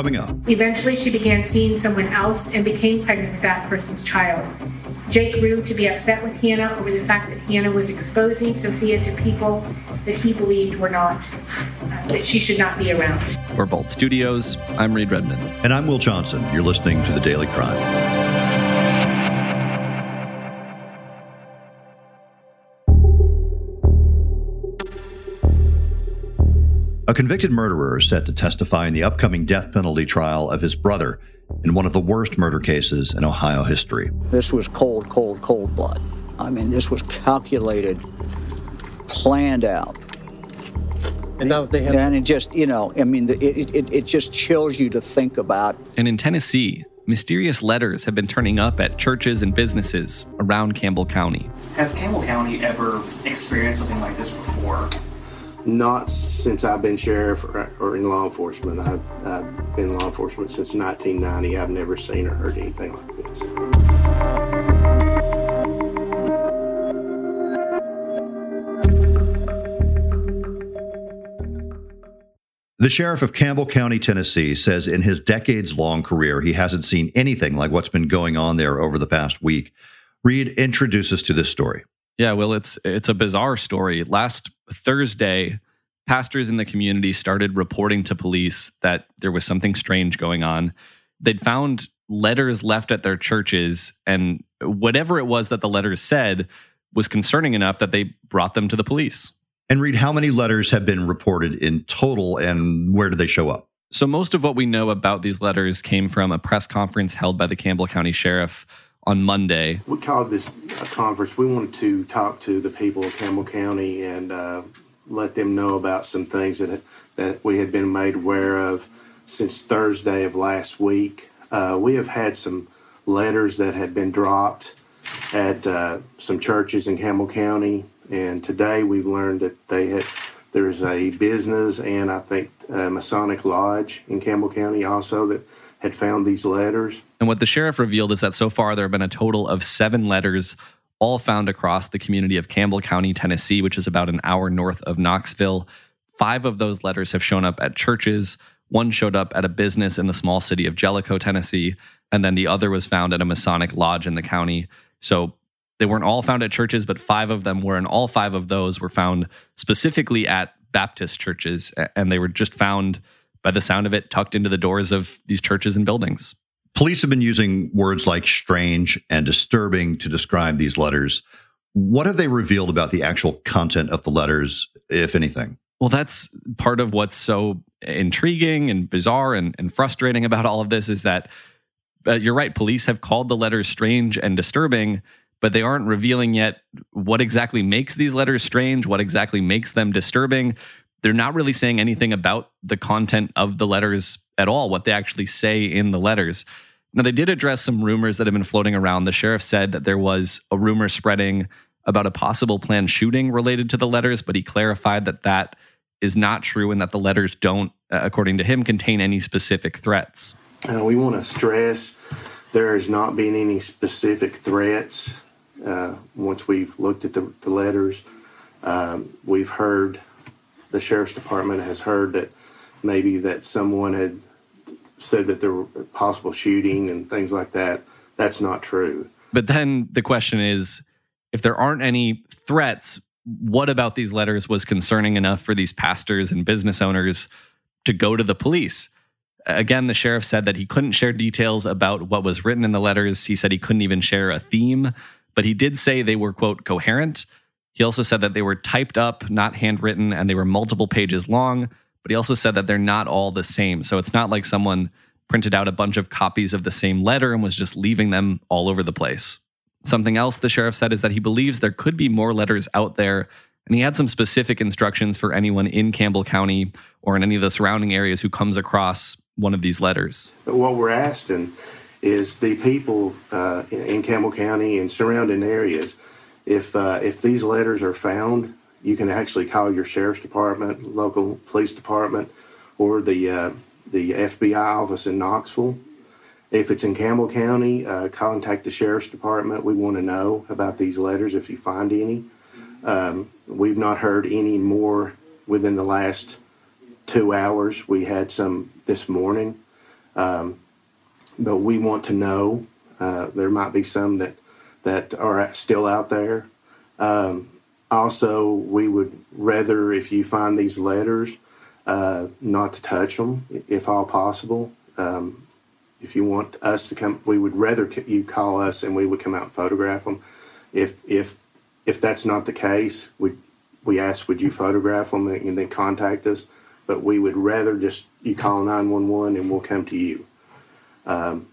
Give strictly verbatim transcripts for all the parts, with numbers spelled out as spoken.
coming up. Eventually, she began seeing someone else and became pregnant with that person's child. Jake grew to be upset with Hannah over the fact that Hannah was exposing Sophia to people that he believed were not, uh, that she should not be around. For Vault Studios, I'm Reed Redmond. And I'm Will Johnson. You're listening to The Daily Crime. A convicted murderer is set to testify in the upcoming death penalty trial of his brother in one of the worst murder cases in Ohio history. This was cold, cold, cold blood. I mean, this was calculated, planned out. And now they have... And it just, you know, I mean, it, it, it just chills you to think about. And in Tennessee, mysterious letters have been turning up at churches and businesses around Campbell County. Has Campbell County ever experienced something like this before? Not since I've been sheriff or, or in law enforcement. I've, I've been in law enforcement since nineteen ninety. I've never seen or heard anything like this. The sheriff of Campbell County, Tennessee, says in his decades-long career, he hasn't seen anything like what's been going on there over the past week. Reed, introduce us to this story. Yeah, well, it's it's a bizarre story. Last Thursday, pastors in the community started reporting to police that there was something strange going on. They'd found letters left at their churches, and whatever it was that the letters said was concerning enough that they brought them to the police. And Reed, how many letters have been reported in total, and where did they show up? So most of what we know about these letters came from a press conference held by the Campbell County Sheriff on Monday. We called this a conference. We wanted to talk to the people of Campbell County and uh, let them know about some things that that we had been made aware of since Thursday of last week. Uh, we have had some letters that had been dropped at uh, some churches in Campbell County, and today we've learned that they had there's a business and I think a Masonic Lodge in Campbell County also that had found these letters. And what the sheriff revealed is that so far there have been a total of seven letters, all found across the community of Campbell County, Tennessee, which is about an hour north of Knoxville. Five of those letters have shown up at churches. One showed up at a business in the small city of Jellicoe, Tennessee, and then the other was found at a Masonic Lodge in the county. So they weren't all found at churches, but five of them were, and all five of those were found specifically at Baptist churches, and they were just found, by the sound of it, tucked into the doors of these churches and buildings. Police have been using words like strange and disturbing to describe these letters. What have they revealed about the actual content of the letters, if anything? Well, that's part of what's so intriguing and bizarre and, and frustrating about all of this is that, uh, you're right, police have called the letters strange and disturbing, but they aren't revealing yet what exactly makes these letters strange, what exactly makes them disturbing. They're not really saying anything about the content of the letters at all, what they actually say in the letters. Now, they did address some rumors that have been floating around. The sheriff said that there was a rumor spreading about a possible planned shooting related to the letters, but he clarified that that is not true and that the letters don't, according to him, contain any specific threats. Uh, we want to stress there has not been any specific threats. Uh, once we've looked at the, the letters, um, we've heard, the sheriff's department has heard that maybe that someone had said that there were possible shooting and things like that. That's not true. But then the question is, if there aren't any threats, what about these letters was concerning enough for these pastors and business owners to go to the police? Again, the sheriff said that he couldn't share details about what was written in the letters. He said he couldn't even share a theme, but he did say they were, quote, coherent. He also said that they were typed up, not handwritten, and they were multiple pages long. But he also said that they're not all the same. So it's not like someone printed out a bunch of copies of the same letter and was just leaving them all over the place. Something else the sheriff said is that he believes there could be more letters out there, and he had some specific instructions for anyone in Campbell County or in any of the surrounding areas who comes across one of these letters. But what we're asking is the people uh, in Campbell County and surrounding areas, if uh, if these letters are found, you can actually call your sheriff's department, local police department, or the uh, the F B I office in Knoxville. If it's in Campbell County, uh, contact the sheriff's department. We want to know about these letters if you find any. Um, we've not heard any more within the last two hours. We had some this morning, Um, but we want to know. Uh, there might be some that that are still out there. Um, also, we would rather, if you find these letters, uh, not to touch them, if all possible. Um, if you want us to come, we would rather you call us and we would come out and photograph them. If if if that's not the case, we we ask, would you photograph them and then contact us? But we would rather just you call nine one one and we'll come to you. Um,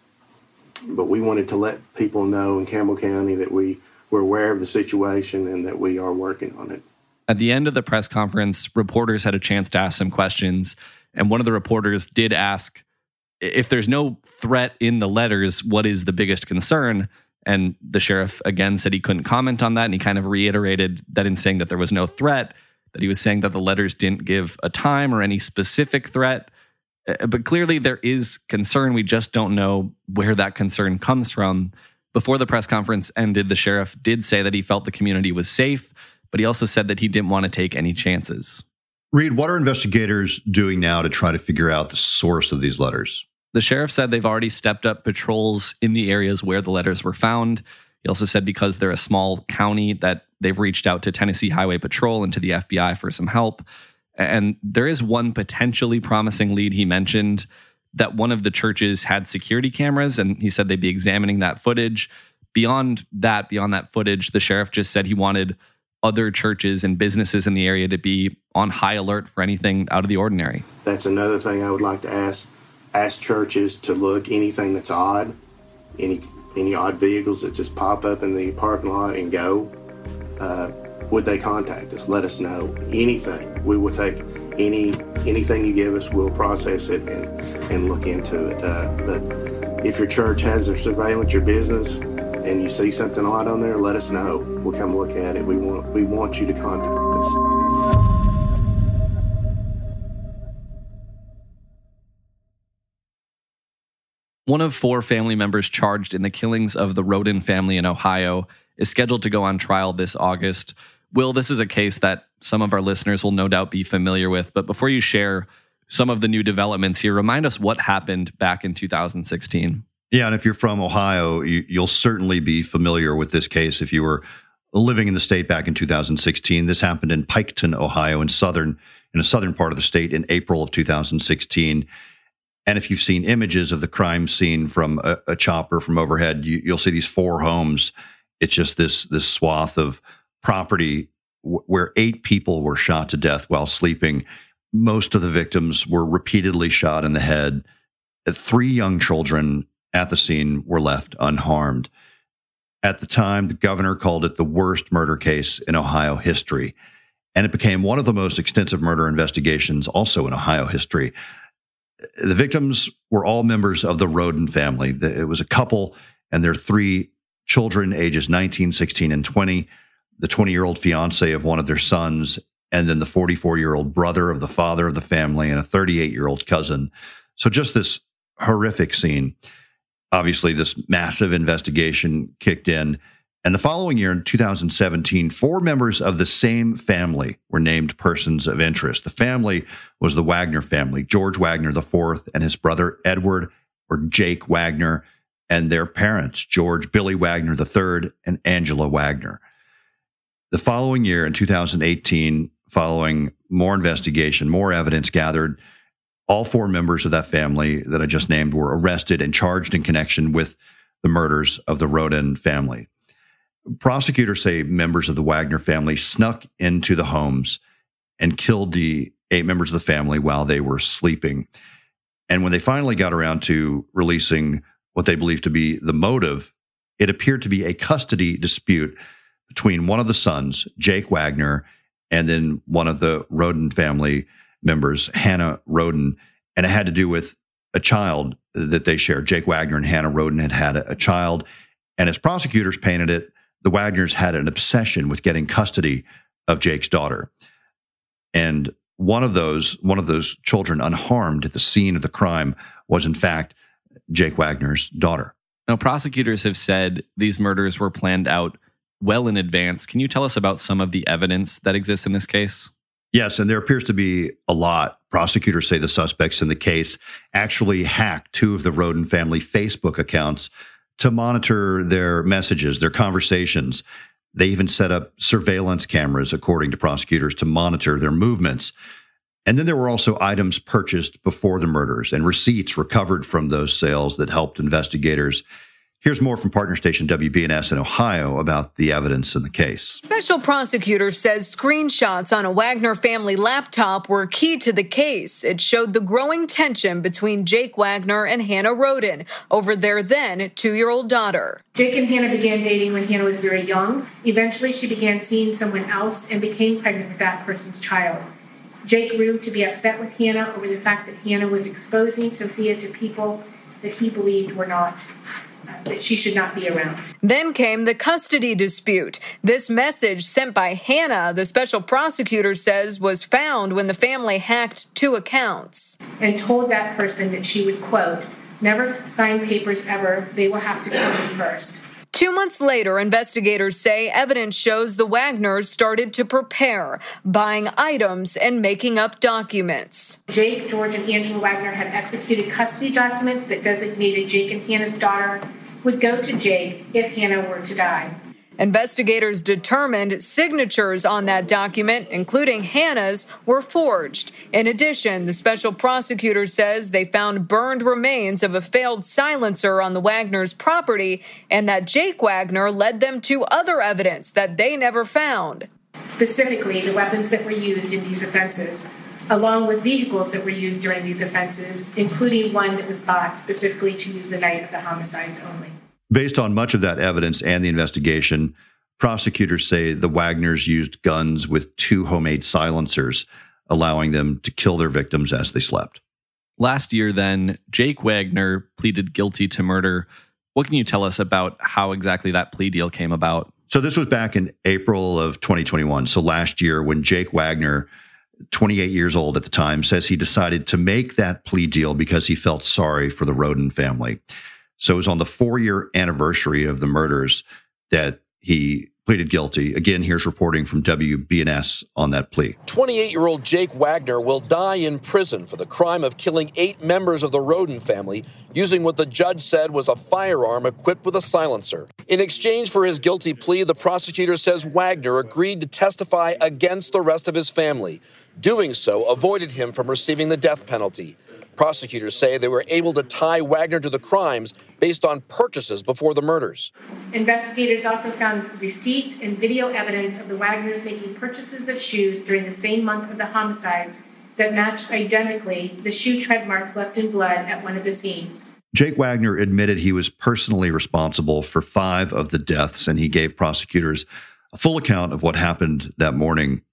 but we wanted to let people know in Campbell County that we were aware of the situation and that we are working on it. At the end of the press conference, reporters had a chance to ask some questions, and one of the reporters did ask, if there's no threat in the letters, what is the biggest concern? And the sheriff again said he couldn't comment on that, and he kind of reiterated that in saying that there was no threat, that he was saying that the letters didn't give a time or any specific threat. But clearly there is concern. We just don't know where that concern comes from. Before the press conference ended, the sheriff did say that he felt the community was safe, but he also said that he didn't want to take any chances. Reed, what are investigators doing now to try to figure out the source of these letters? The sheriff said they've already stepped up patrols in the areas where the letters were found. He also said because they're a small county that they've reached out to Tennessee Highway Patrol and to the F B I for some help. And there is one potentially promising lead he mentioned, that one of the churches had security cameras, and he said they'd be examining that footage. Beyond that, beyond that footage, the sheriff just said he wanted other churches and businesses in the area to be on high alert for anything out of the ordinary. That's another thing I would like to ask. Ask churches to look anything that's odd, any any odd vehicles that just pop up in the parking lot and go. Uh, would they contact us? Let us know. Anything. We will take any anything you give us. We'll process it and, and look into it. Uh, but if your church has their surveillance, your business, and you see something odd on there, let us know. We'll come look at it. We want we want you to contact us. One of four family members charged in the killings of the Rhoden family in Ohio is scheduled to go on trial this August. Will, this is a case that some of our listeners will no doubt be familiar with, but before you share some of the new developments here, remind us what happened back in two thousand sixteen. Yeah, and if you're from Ohio, you, you'll certainly be familiar with this case if you were living in the state back in two thousand sixteen. This happened in Piketon, Ohio, in southern in a southern part of the state in April of two thousand sixteen. And if you've seen images of the crime scene from a, a chopper from overhead, you, you'll see these four homes. It's just this this swath of property w- where eight people were shot to death while sleeping. Most of the victims were repeatedly shot in the head. Three young children at the scene were left unharmed. At the time, the governor called it the worst murder case in Ohio history. And it became one of the most extensive murder investigations also in Ohio history. The victims were all members of the Rhoden family. It was a couple and their three children, ages nineteen, sixteen, and twenty, the twenty-year-old fiance of one of their sons, and then the forty-four-year-old brother of the father of the family and a thirty-eight-year-old cousin. So just this horrific scene. Obviously, this massive investigation kicked in. And the following year, in two thousand seventeen, four members of the same family were named persons of interest. The family was the Wagner family, George Wagner the fourth and his brother Edward, or Jake Wagner, and their parents, George Billy Wagner the third and Angela Wagner. The following year, in two thousand eighteen, following more investigation, more evidence gathered, all four members of that family that I just named were arrested and charged in connection with the murders of the Rhoden family. Prosecutors say members of the Wagner family snuck into the homes and killed the eight members of the family while they were sleeping. And when they finally got around to releasing what they believed to be the motive, it appeared to be a custody dispute between one of the sons, Jake Wagner, and then one of the Rhoden family members, Hannah Rhoden. And it had to do with a child that they shared. Jake Wagner and Hannah Rhoden had had a, a child. And as prosecutors painted it, the Wagners had an obsession with getting custody of Jake's daughter. And one of those, one of those children unharmed at the scene of the crime was, in fact, Jake Wagner's daughter. Now, prosecutors have said these murders were planned out well in advance. Can you tell us about some of the evidence that exists in this case? Yes, and there appears to be a lot Prosecutors say the suspects in the case actually hacked two of the Rhoden family Facebook accounts to monitor their messages, their conversations. They even set up surveillance cameras, according to prosecutors, to monitor their movements. And then there were also items purchased before the murders and receipts recovered from those sales that helped investigators. Here's more from partner station W B N S in Ohio about the evidence in the case. Special prosecutor says screenshots on a Wagner family laptop were key to the case. It showed the growing tension between Jake Wagner and Hannah Rhoden over their then two-year-old daughter. Jake and Hannah began dating when Hannah was very young. Eventually, she began seeing someone else and became pregnant with that person's child. Jake grew to be upset with Hannah over the fact that Hannah was exposing Sophia to people that he believed were not. That she should not be around. Then came the custody dispute. This message sent by Hannah, the special prosecutor says, was found when the family hacked two accounts. And told that person that she would, quote, never sign papers ever. They will have to tell me first. Two months later, investigators say evidence shows the Wagners started to prepare, buying items and making up documents. Jake, George, and Angela Wagner had executed custody documents that designated Jake and Hannah's daughter would go to Jake if Hannah were to die. Investigators determined signatures on that document, including Hannah's, were forged. In addition, the special prosecutor says they found burned remains of a failed silencer on the Wagners' property and that Jake Wagner led them to other evidence that they never found. Specifically, the weapons that were used in these offenses, along with vehicles that were used during these offenses, including one that was bought specifically to use the night of the homicides only. Based on much of that evidence and the investigation, prosecutors say the Wagners used guns with two homemade silencers, allowing them to kill their victims as they slept. Last year, then, Jake Wagner pleaded guilty to murder. What can you tell us about how exactly that plea deal came about? So this was back in April of twenty twenty-one. So last year, when Jake Wagner, twenty-eight years old at the time, says he decided to make that plea deal because he felt sorry for the Rhoden family. So it was on the four-year anniversary of the murders that he pleaded guilty. Again, here's reporting from W B N S on that plea. twenty-eight-year-old Jake Wagner will die in prison for the crime of killing eight members of the Rhoden family using what the judge said was a firearm equipped with a silencer. In exchange for his guilty plea, the prosecutor says Wagner agreed to testify against the rest of his family. Doing so avoided him from receiving the death penalty. Prosecutors say they were able to tie Wagner to the crimes based on purchases before the murders. Investigators also found receipts and video evidence of the Wagners making purchases of shoes during the same month of the homicides that matched identically the shoe tread marks left in blood at one of the scenes. Jake Wagner admitted he was personally responsible for five of the deaths, and he gave prosecutors a full account of what happened that morning.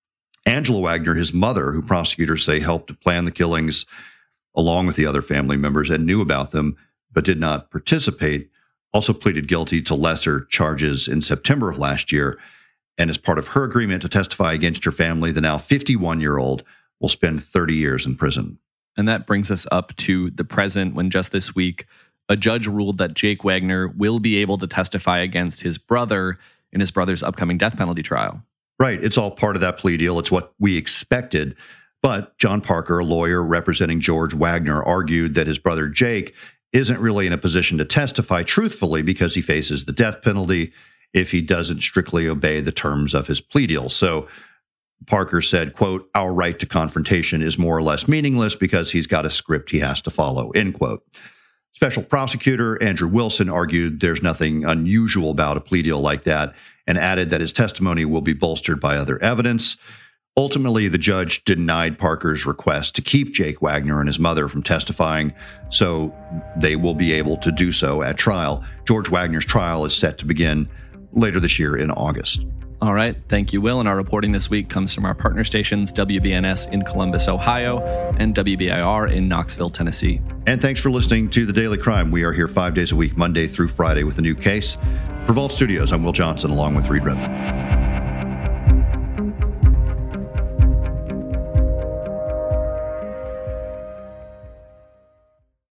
Angela Wagner, his mother, who prosecutors say helped to plan the killings, along with the other family members, and knew about them but did not participate, also pleaded guilty to lesser charges in September of last year. And as part of her agreement to testify against her family, the now fifty-one-year-old will spend thirty years in prison. And that brings us up to the present, when just this week, a judge ruled that Jake Wagner will be able to testify against his brother in his brother's upcoming death penalty trial. Right. It's all part of that plea deal. It's what we expected. But John Parker, a lawyer representing George Wagner, argued that his brother Jake isn't really in a position to testify truthfully because he faces the death penalty if he doesn't strictly obey the terms of his plea deal. So Parker said, quote, our right to confrontation is more or less meaningless because he's got a script he has to follow, end quote. Special prosecutor Andrew Wilson argued there's nothing unusual about a plea deal like that and added that his testimony will be bolstered by other evidence. Ultimately, the judge denied Parker's request to keep Jake Wagner and his mother from testifying, so they will be able to do so at trial. George Wagner's trial is set to begin later this year in August. All right. Thank you, Will. And our reporting this week comes from our partner stations, W B N S in Columbus, Ohio, and W B I R in Knoxville, Tennessee. And thanks for listening to The Daily Crime. We are here five days a week, Monday through Friday, with a new case. For Vault Studios, I'm Will Johnson, along with Reed Redmond.